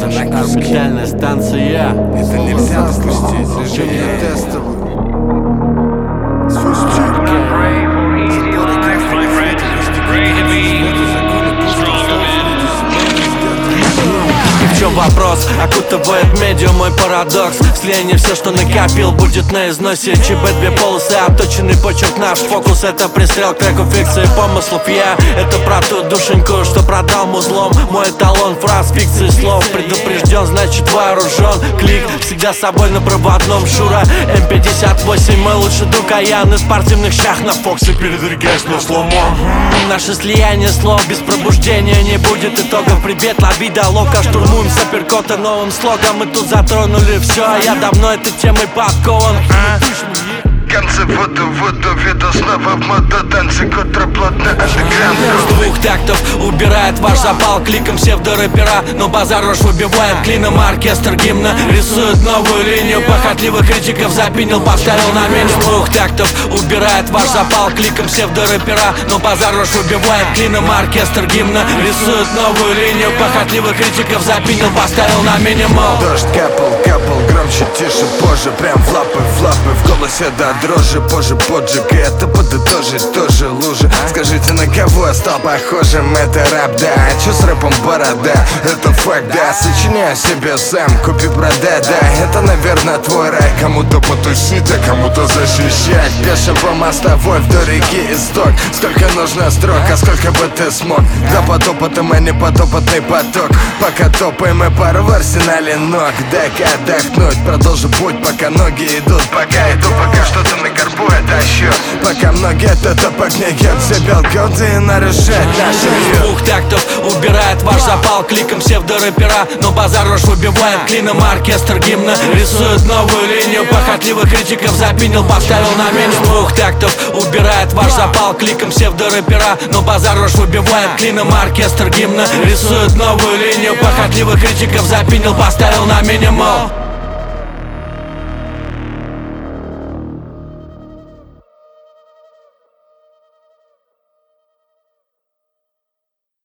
Орбитальная станция. Это нельзя допустить, режим тестовый. В чем вопрос? Окутывает медиа мой парадокс. В слиянии все, что накопил, будет на износе. ЧБ две полосы, отточенный почерк, наш фокус. Это пристрел треку фикции помыслов. Я это про ту душеньку, что продал музлом. Мой эталон фраз, фикции слов. Предупрежден, значит вооружен. Клик всегда с собой на проводном. Шура М58, мой лучший друг. А я на спортивных щах на Фоксе передвигаюсь на сломо. Наше слияние слов без пробуждения не будет итогов. Привет, лови долока, штурмуем с апперкота новым слогом. Мы тут затронули все, а я давно этой темой подкован. Концы воду веду снова в моду. Танцы контраплотно андеграунд. С двух тактов убирает ваш запал кликом псевдорэпера. Но базар рожь выбивает клином оркестр гимна. Рисует новую линию похотливых критиков. Запинил, поставил на меню. С двух тактов убирает ваш запал кликом псевдорэпера. Но базар рожь выбивает клином оркестр гимна. Рисует новую линию похотливых критиков. Запинил, поставил на минимум. Дождь капал, громче, тише, позже. Прям в лапы, в голосе до дрожи. Позже поджиг, и это подытожить тоже лужи. Скажите, на кого я стал похожим? Это рэп, да, а чё с рэпом борода? Это факт, да, сочиняю себе сам. Купи, продай, да, это, наверное, твой рай. Кому-то потусить, а кому-то защищать. Пешим по мостовой вдоль реки исток. Сколько нужно строк, а сколько бы ты смог? Да потопотом, а не потопотный поток. Пока топаем и пару в арсенале ног. Дай-ка отдохнуть, продолжу путь, пока ноги идут. Пока иду, пока что-то на горбу я тащу. Пока многие этот погнет все белкоты и нарушает наши С двух тактов убирает ваш запал кликом псевдорэпера. Но базар рожь выбивает клином оркестр гимна. Рисует новую линию похотливых критиков. Запинил, поставил на меню. С двух тактов убирает ваш запал кликом псевдорэпера. Но базар рожь выбивает клином оркестр гимна. Рисует новую линию похотливых критиков. Запинил, поставил на минимум.